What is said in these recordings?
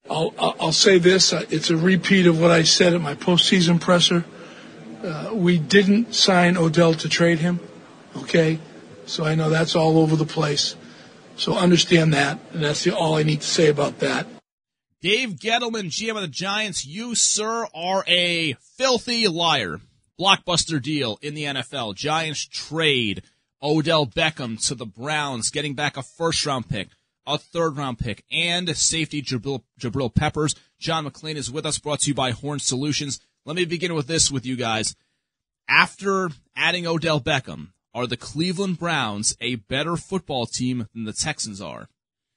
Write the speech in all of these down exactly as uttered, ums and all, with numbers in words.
I'll, I'll say this. It's a repeat of what I said at my postseason presser. Uh, we didn't sign Odell to trade him, okay? So I know that's all over the place. So understand that, and that's the, all I need to say about that. Dave Gettleman, G M of the Giants, you, sir, are a filthy liar. Blockbuster deal in the N F L. Giants trade Odell Beckham to the Browns, getting back a first-round pick, a third-round pick, and safety Jabril, Jabril Peppers. John McClain is with us, brought to you by Horn Solutions. Let me begin with this with you guys. After adding Odell Beckham, are the Cleveland Browns a better football team than the Texans are?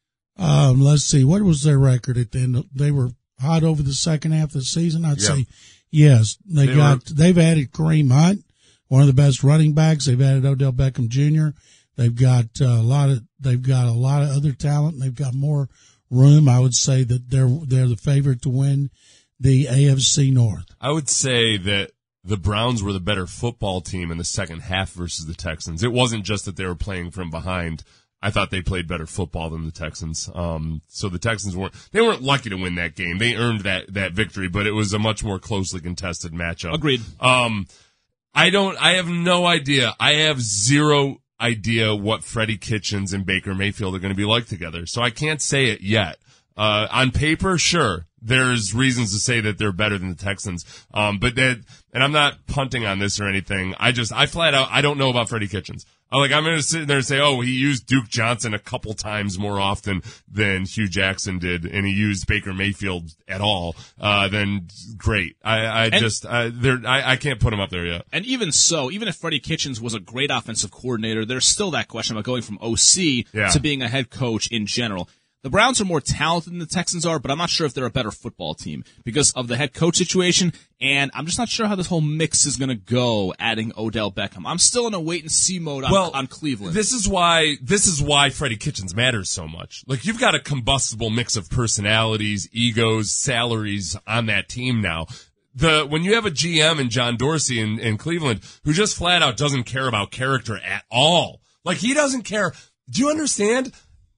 Um, let's see. What was their record at the end? They were hot over the second half of the season. I'd yep. say yes. They, they got. Were... They've added Kareem Hunt, one of the best running backs. They've added Odell Beckham Junior They've got uh, a lot of. They've got a lot of other talent. They've got more room. I would say that they're they're the favorite to win the A F C North. I would say that the Browns were the better football team in the second half versus the Texans. It wasn't just that they were playing from behind. I thought they played better football than the Texans. Um, so the Texans weren't, they weren't lucky to win that game. They earned that, that victory, but it was a much more closely contested matchup. Agreed. Um, I don't, I have no idea. I have zero idea what Freddie Kitchens and Baker Mayfield are going to be like together. So I can't say it yet. Uh, on paper, sure, there's reasons to say that they're better than the Texans. Um, but that, and I'm not punting on this or anything. I just, I flat out, I don't know about Freddie Kitchens. I like, I'm going to sit there and say, oh, he used Duke Johnson a couple times more often than Hugh Jackson did, and he used Baker Mayfield at all. Uh, then great. I, I and, just, I, there, I, I can't put him up there yet. And even so, even if Freddie Kitchens was a great offensive coordinator, there's still that question about going from O C yeah. to being a head coach in general. The Browns are more talented than the Texans are, but I'm not sure if they're a better football team because of the head coach situation, and I'm just not sure how this whole mix is going to go, adding Odell Beckham. I'm still in a wait-and-see mode on, well, on Cleveland. This is why this is why Freddie Kitchens matters so much. Like, you've got a combustible mix of personalities, egos, salaries on that team now. The when you have a G M in John Dorsey in, in Cleveland who just flat out doesn't care about character at all. Like, he doesn't care. Do you understand?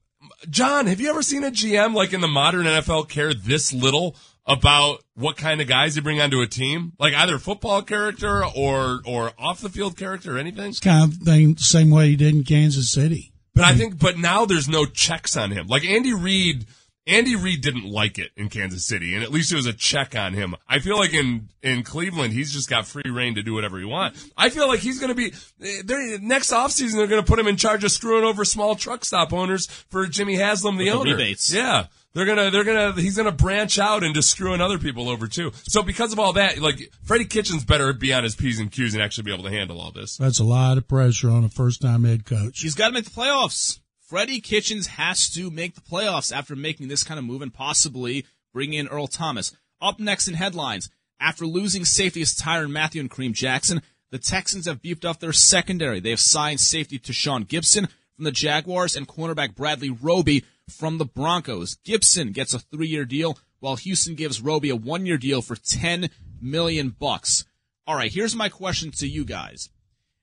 John, have you ever seen a G M like in the modern N F L care this little about what kind of guys they bring onto a team? Like either football character or or off the field character or anything? It's kind of the same way he did in Kansas City. But I think, but now there's no checks on him. Like Andy Reid, Andy Reid didn't like it in Kansas City, and at least there was a check on him. I feel like in, in Cleveland, he's just got free reign to do whatever he wants. I feel like he's going to be, next offseason, they're going to put him in charge of screwing over small truck stop owners for Jimmy Haslam, the With owner. The rebates. Yeah. They're gonna, they're gonna, he's gonna branch out into screwing other people over too. So because of all that, like, Freddie Kitchens better be on his P's and Q's and actually be able to handle all this. That's a lot of pressure on a first-time head coach. He's got to make the playoffs. Freddie Kitchens has to make the playoffs after making this kind of move and possibly bring in Earl Thomas. Up next in headlines, after losing safeties Tyrann Mathieu and Kareem Jackson, the Texans have beefed up their secondary. They have signed safety Tashawn Gibson from the Jaguars and cornerback Bradley Roby from the Broncos. Gibson gets a three-year deal, while Houston gives Roby a one-year deal for ten million bucks. All right, here's my question to you guys.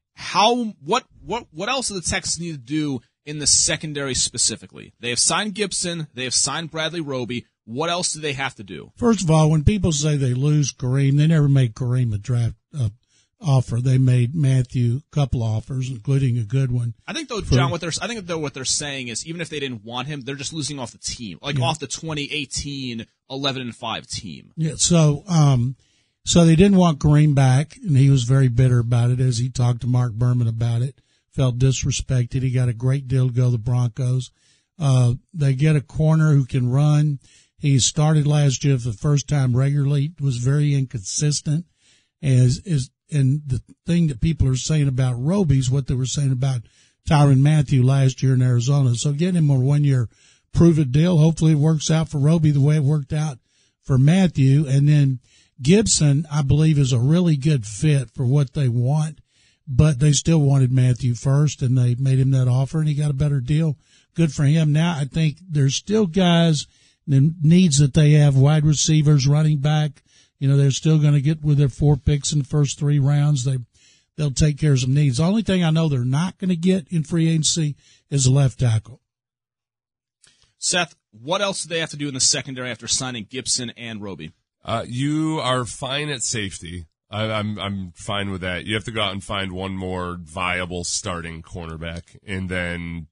How, what, what, what else do the Texans need to do in the secondary specifically? They have signed Gibson. They have signed Bradley Roby. What else do they have to do? First of all, when people say they lose Kareem, they never made Kareem a draft uh, offer. They made Mathieu a couple offers, including a good one. I think though, John, what they're I think though what they're saying is even if they didn't want him, they're just losing off the team, like yeah. off the twenty eighteen eleven and five team. Yeah. So, um, so they didn't want Kareem back, and he was very bitter about it as he talked to Mark Berman about it. Felt disrespected. He got a great deal to go to the Broncos. Uh, they get a corner who can run. He started last year for the first time regularly. Was very inconsistent. As is, and the thing that people are saying about Roby is what they were saying about Tyrann Mathieu last year in Arizona. So get him a one-year prove-it deal. Hopefully it works out for Roby the way it worked out for Mathieu. And then Gibson, I believe, is a really good fit for what they want. But they still wanted Mathieu first, and they made him that offer, and he got a better deal. Good for him. Now I think there's still guys, the needs that they have, wide receivers, running back. You know, they're still going to get with their four picks in the first three rounds. They, they'll take care of some needs. The only thing I know they're not going to get in free agency is a left tackle. Seth, what else do they have to do in the secondary after signing Gibson and Roby? Uh, you are fine at safety. I, I'm I'm fine with that. You have to go out and find one more viable starting cornerback, and then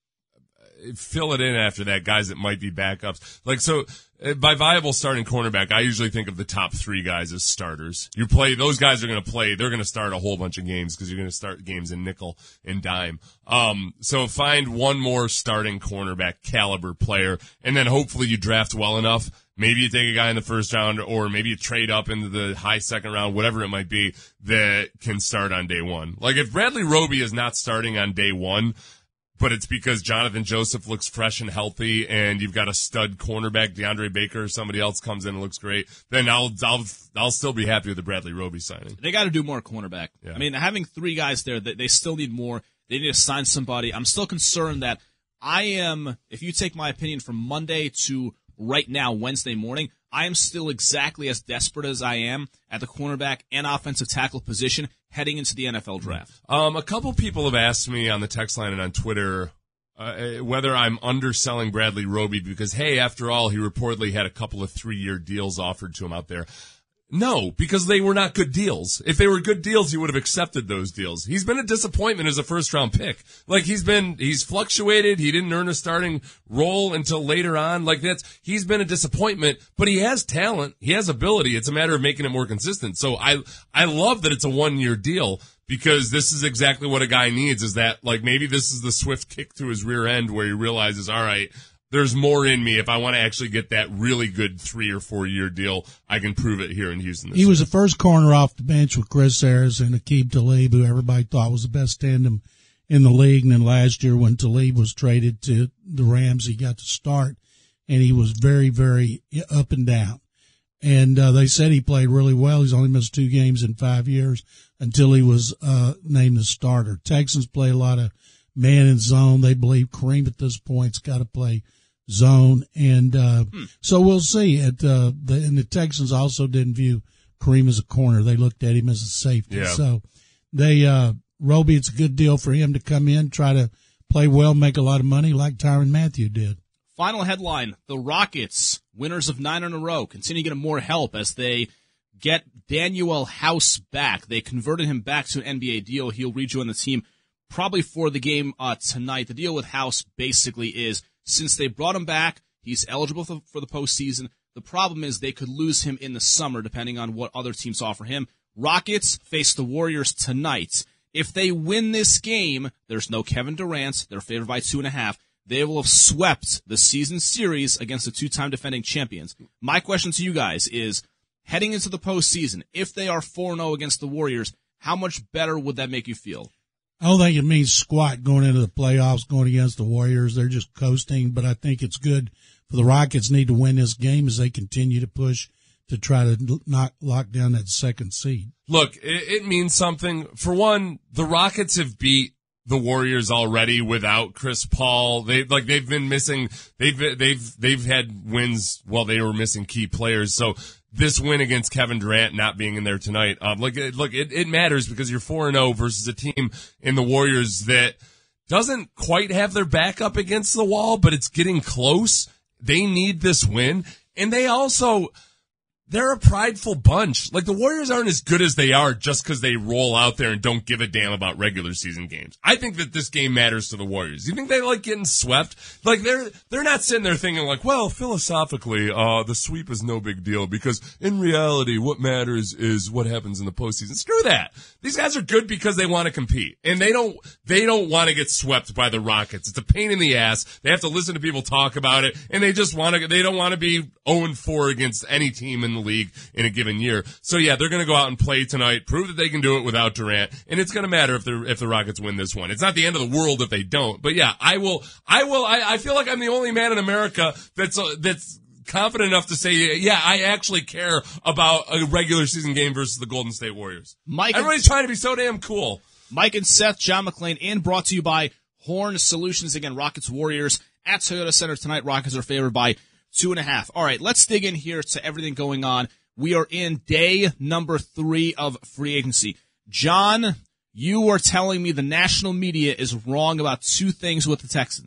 fill it in after that, guys that might be backups. Like, so uh, by viable starting cornerback, I usually think of the top three guys as starters. You play, those guys are going to play, they're going to start a whole bunch of games because you're going to start games in nickel and dime. Um, so find one more starting cornerback caliber player, and then hopefully you draft well enough. Maybe you take a guy in the first round, or maybe you trade up into the high second round, whatever it might be, that can start on day one. Like, if Bradley Roby is not starting on day one, but it's because Jonathan Joseph looks fresh and healthy, and you've got a stud cornerback, DeAndre Baker, or somebody else comes in and looks great, then I'll I'll I'll still be happy with the Bradley Roby signing. They got to do more cornerback. Yeah. I mean, having three guys there, they, they still need more. They need to sign somebody. I'm still concerned that I am, if you take my opinion from Monday to right now, Wednesday morning, I am still exactly as desperate as I am at the cornerback and offensive tackle position heading into the N F L draft. Um, a couple people have asked me on the text line and on Twitter uh, whether I'm underselling Bradley Roby because, hey, after all, he reportedly had a couple of three-year deals offered to him out there. No, because they were not good deals. If they were good deals, he would have accepted those deals. He's been a disappointment as a first-round pick. Like, he's been, he's fluctuated. He didn't earn a starting role until later on. Like, that's, he's been a disappointment, but he has talent. He has ability. It's a matter of making it more consistent. So I, I love that it's a one-year deal because this is exactly what a guy needs, is that, like, maybe this is the swift kick to his rear end where he realizes, all right, there's more in me. If I want to actually get that really good three or four year deal, I can prove it here in Houston. He was the first corner off the bench with Chris Harris and Aqib Talib, who everybody thought was the best tandem in the league. And then last year when Talib was traded to the Rams, he got to start, and he was very, very up and down. And uh, they said he played really well. He's only missed two games in five years until he was uh, named the starter. Texans play a lot of man and zone. They believe Kareem at this point's got to play zone, and uh hmm. so we'll see. At uh, the, and the Texans also didn't view Kareem as a corner; they looked at him as a safety. Yeah. So they uh Roby, it's a good deal for him to come in, try to play well, make a lot of money, like Tyrann Mathieu did. Final headline: the Rockets, winners of nine in a row, continue to get more help as they get Danuel House back. They converted him back to an N B A deal. He'll rejoin the team probably for the game uh tonight. The deal with House basically is, since they brought him back, he's eligible for, for the postseason. The problem is they could lose him in the summer, depending on what other teams offer him. Rockets face the Warriors tonight. If they win this game, there's no Kevin Durant. They're favored by two and a half. They will have swept the season series against the two-time defending champions. My question to you guys is, heading into the postseason, if they are four and oh against the Warriors, how much better would that make you feel? I don't think it means squat going into the playoffs, going against the Warriors. They're just coasting, but I think it's good for the Rockets need to win this game as they continue to push to try to knock, lock down that second seed. Look, it, it means something. For one, the Rockets have beat the Warriors already without Chris Paul. They like they've been missing. They've they've they've had wins while they were missing key players. So this win against Kevin Durant not being in there tonight, um, look, look, it, it matters because you're four and oh versus a team in the Warriors that doesn't quite have their back up against the wall, but it's getting close. They need this win, and they also. They're a prideful bunch. Like, the Warriors aren't as good as they are just because they roll out there and don't give a damn about regular season games. I think that this game matters to the Warriors. You think they like getting swept? Like, they're they're not sitting there thinking like, well, philosophically, uh, the sweep is no big deal because in reality, what matters is what happens in the postseason. Screw that. These guys are good because they want to compete, and they don't they don't want to get swept by the Rockets. It's a pain in the ass. They have to listen to people talk about it, and they just want to. They don't want to be oh and four against any team in the league in a given year. So yeah, they're going to go out and play tonight, prove that they can do it without Durant, and it's going to matter if the if the Rockets win this one. It's not the end of the world if they don't. But yeah, I will. I will. I, I feel like I'm the only man in America that's uh, that's. confident enough to say, yeah, I actually care about a regular season game versus the Golden State Warriors. Mike Everybody's trying to be so damn cool. Mike and Seth, John McClain, and brought to you by Horn Solutions. Again, Rockets Warriors at Toyota Center tonight. Rockets are favored by two and a half. All right, let's dig in here to everything going on. We are in day number three of free agency. John, you are telling me the national media is wrong about two things with the Texans.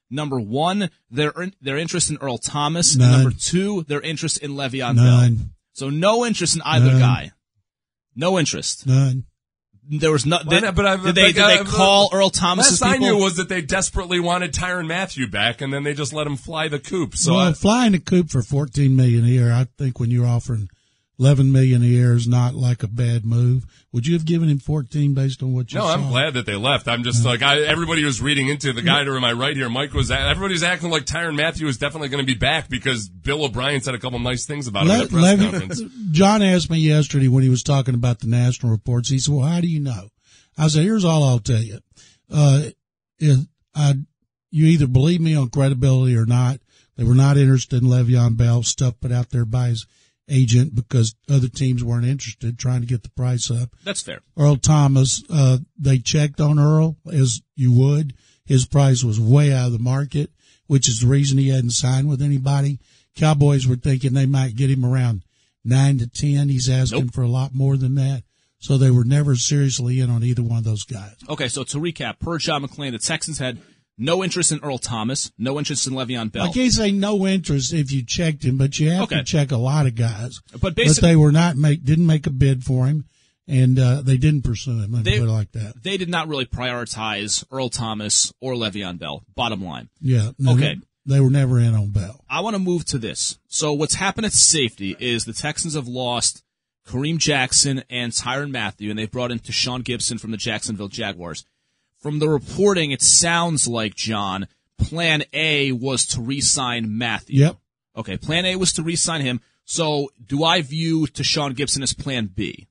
Number one, their their interest in Earl Thomas. None. And number two, their interest in Le'Veon None. Bell. So no interest in either None. guy. No interest. None. There was no. Why Did, not? But I- did they, but, did uh, they call Earl Thomas's Last I people? knew was that they desperately wanted Tyrann Mathieu back, and then they just let him fly the coop. So well, I, flying the coop for fourteen million a year, I think when you're offering eleven million a year is not like a bad move. Would you have given him fourteen based on what you no, saw? I'm glad that they left. I'm just like I, everybody was reading into the guy to my right here. Mike was everybody's acting like Tyrann Mathieu is definitely going to be back because Bill O'Brien said a couple nice things about him Le- at the press Levy- conference. John asked me yesterday when he was talking about the national reports. He said, "Well, how do you know?" I said, "Here's all I'll tell you. Uh, is I, you either believe me on credibility or not. They were not interested in Le'Veon Bell, stuff put out there by his agent because other teams weren't interested, trying to get the price up. That's fair. Earl Thomas, uh, they checked on Earl as you would. His price was way out of the market, which is the reason he hadn't signed with anybody. Cowboys were thinking they might get him around nine to ten. He's asking Nope. for a lot more than that. So they were never seriously in on either one of those guys. Okay, so to recap, per John McClain, the Texans had no interest in Earl Thomas, no interest in Le'Veon Bell. I can't say no interest if you checked him, but you have Okay. to check a lot of guys. But But basically, they were not make didn't make a bid for him, and uh, they didn't pursue him. Let me They- put it like that. they did not really prioritize Earl Thomas or Le'Veon Bell, bottom line. Yeah. No, Okay. They, they were never in on Bell. I want to move to this. So what's happened at safety is the Texans have lost Kareem Jackson and Tyrann Mathieu, and they've brought in Tashawn Gibson from the Jacksonville Jaguars. From the reporting, it sounds like, John, plan A was to re-sign Mathieu. Yep. Okay, plan A was to re-sign him. So do I view Tashawn Gibson as plan B?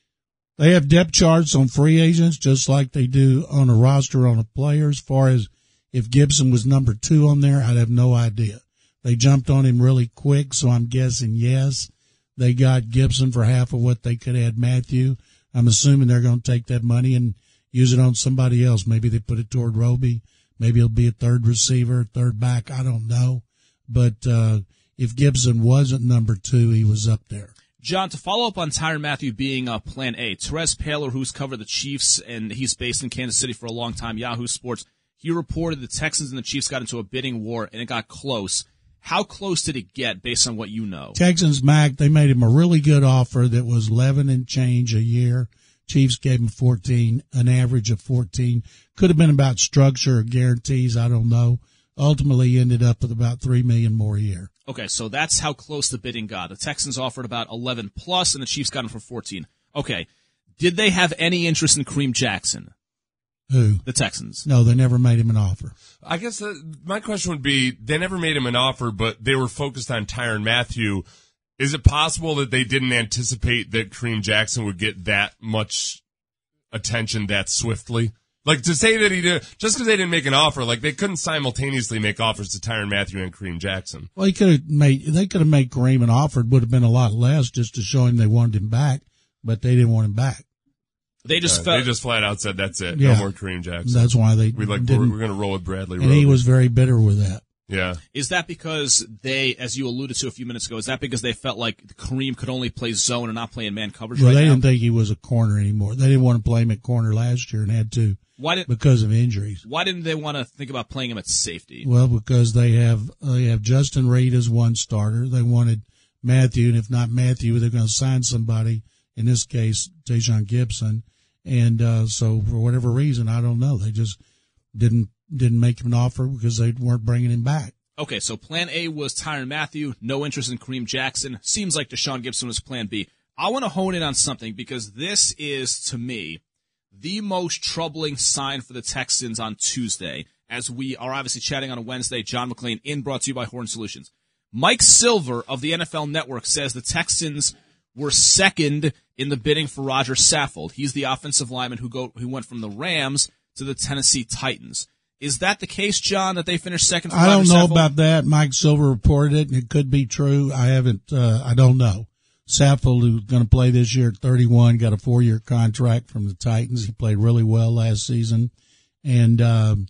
They have depth charts on free agents just like they do on a roster on a player. As far as if Gibson was number two on there, I'd have no idea. They jumped on him really quick, so I'm guessing yes. They got Gibson for half of what they could add Mathieu. I'm assuming they're going to take that money and use it on somebody else. Maybe they put it toward Roby. Maybe it'll be a third receiver, third back. I don't know. But uh if Gibson wasn't number two, he was up there. John, to follow up on Tyrann Mathieu being uh, plan A, Terez Paylor, who's covered the Chiefs, and he's based in Kansas City for a long time, Yahoo Sports, he reported the Texans and the Chiefs got into a bidding war, and it got close. How close did it get based on what you know? Texans, Mac, they made him a really good offer that was eleven and change a year. Chiefs gave him fourteen, an average of fourteen. Could have been about structure or guarantees, I don't know. Ultimately, he ended up with about three million more a year. Okay, so that's how close the bidding got. The Texans offered about eleven plus, and the Chiefs got him for fourteen. Okay, did they have any interest in Kareem Jackson? Who? The Texans. No, they never made him an offer. I guess uh, my question would be, they never made him an offer, but they were focused on Tyrann Mathieu. Is it possible that they didn't anticipate that Kareem Jackson would get that much attention that swiftly? Like, to say that he did, just because they didn't make an offer, like, they couldn't simultaneously make offers to Tyrann Mathieu and Kareem Jackson. Well, he could have made, they could have made Kareem an offer. It would have been a lot less just to show him they wanted him back, but they didn't want him back. They just Uh, felt they just flat out said, that's it. Yeah. No more Kareem Jackson. That's why they we like, we're, didn't. we're going to roll with Bradley And he Roby. was very bitter with that. Yeah. Is that because they, as you alluded to a few minutes ago, is that because they felt like Kareem could only play zone and not play in man coverage Well, right they now? didn't think he was a corner anymore. They didn't want to play him at corner last year and had to Why didn't because of injuries. Why didn't they want to think about playing him at safety? Well, because they have they have Justin Reed as one starter. They wanted Mathieu, and if not Mathieu, they're going to sign somebody. In this case, Tashawn Gibson. And uh, so, for whatever reason, I don't know. They just didn't didn't make him an offer because they weren't bringing him back. Okay, so plan A was Tyrann Mathieu, no interest in Kareem Jackson. Seems like Tashawn Gibson was plan B. I want to hone in on something because this is, to me, the most troubling sign for the Texans on Tuesday, as we are obviously chatting on a Wednesday. John McClain in, brought to you by Horn Solutions. Mike Silver of the N F L Network says the Texans were second in the bidding for Roger Saffold. He's the offensive lineman who go who went from the Rams to the Tennessee Titans. Is that the case, John, that they finished second for I don't Roger know Saffold? about that. Mike Silver reported it, and it could be true. I haven't. Uh, I don't know. Saffold, who's going to play this year at thirty-one, got a four-year contract from the Titans. He played really well last season, and um,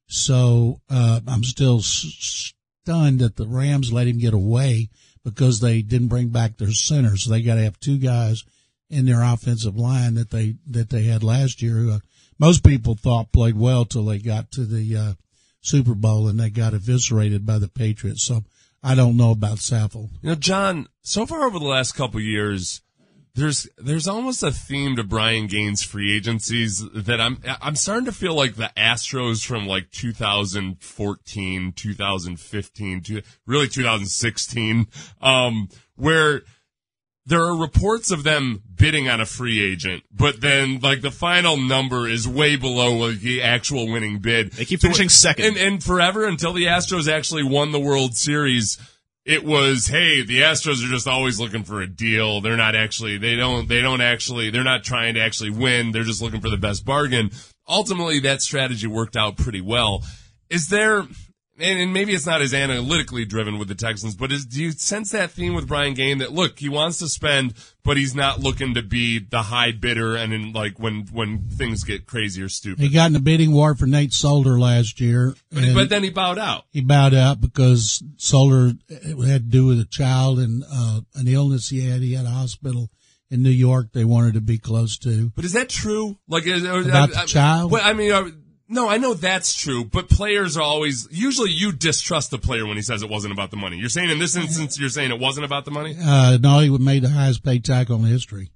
so uh, I'm still s- stunned that the Rams let him get away because they didn't bring back their center. So they got to have two guys in their offensive line that they that they had last year. Who, uh, most people thought played well till they got to the uh, Super Bowl, and they got eviscerated by the Patriots. So I don't know about Saffold. You know, John, so far over the last couple of years, there's there's almost a theme to Brian Gaines' free agencies that I'm I'm starting to feel like the Astros from like two thousand fourteen, two thousand fifteen, to really two thousand sixteen, um, where there are reports of them bidding on a free agent, but then like the final number is way below like, the actual winning bid. They keep finishing second. And, and forever until the Astros actually won the World Series, it was, hey, the Astros are just always looking for a deal. They're not actually, they don't, they don't actually, they're not trying to actually win. They're just looking for the best bargain. Ultimately, that strategy worked out pretty well. Is there, and maybe it's not as analytically driven with the Texans, but is, do you sense that theme with Brian Gaines that, look, he wants to spend, but he's not looking to be the high bidder and in like when, when things get crazy or stupid? He got in a bidding war for Nate Solder last year. But, but then he bowed out. He bowed out because Solder had to do with a child and, uh, an illness he had. He had a hospital in New York they wanted to be close to. But is that true? Like, is, About I, the child? Well, I mean, uh, no, I know that's true, but players are always, usually you distrust the player when he says it wasn't about the money. You're saying in this instance, you're saying it wasn't about the money? Uh, no, he made the highest paid tackle in history.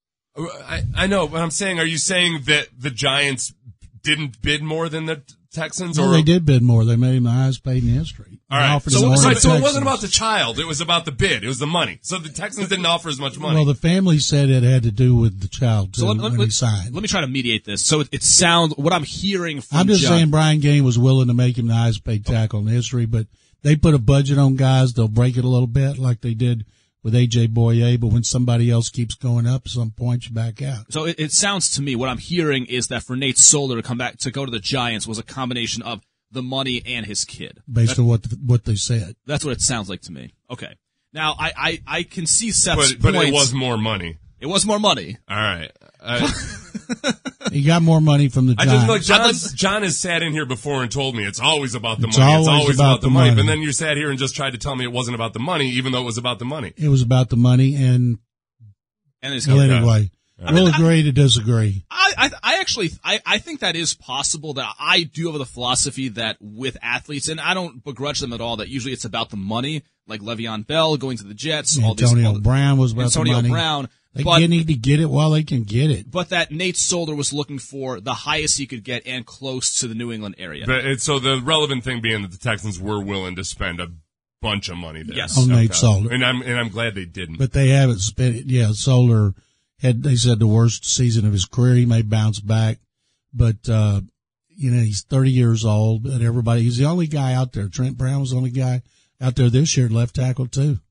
I, I know, but I'm saying, are you saying that the Giants didn't bid more than the Texans? Well, or they did bid more. They made him the highest paid in history. All right. Offered So, him more so, than so it Texans. wasn't about the child. It was about the bid. It was the money. So the Texans didn't offer as much money. Well, the family said it had to do with the child, too, So let, let, when let, he signed. let me try to mediate this. So it, it sounds, what I'm hearing from I'm just John, saying Brian Gaines was willing to make him the highest paid tackle in history, but they put a budget on guys. They'll break it a little bit like they did with A J Boye, but when somebody else keeps going up, at some point you back out. So it, it sounds to me, what I'm hearing is that for Nate Solder to come back, to go to the Giants was a combination of the money and his kid. Based that, on what the, what they said. That's what it sounds like to me. Okay. Now, I, I, I can see Seth's but, but points. it was more money. It was more money. All right. Uh, He got more money from the I Giants. just like John. John has sat in here before and told me it's always about the It's money. always it's always about about, the the money. money. But then you sat here and just tried to tell me it wasn't about the money, even though it was about the money. It was about the money, and And his well, kid. anyway, I we'll mean, I- agree to disagree. I, I, I actually, I, I think that is possible. That I do have the philosophy that with athletes, and I don't begrudge them at all, that usually it's about the money, like Le'Veon Bell going to the Jets, all these, Antonio all, Brown was about Antonio the money. Brown, They but, need to get it while they can get it. but that Nate Solder was looking for the highest he could get and close to the New England area. But it, so the relevant thing being that the Texans were willing to spend a bunch of money there. Yes. On Nate Solder. And I'm and I'm glad they didn't. But they haven't spent it. Yeah, Solder had, they said, the worst season of his career. He may bounce back, but, uh, you know, he's thirty years old, and everybody, he's the only guy out there. Trent Brown was the only guy out there this year at left tackle, too.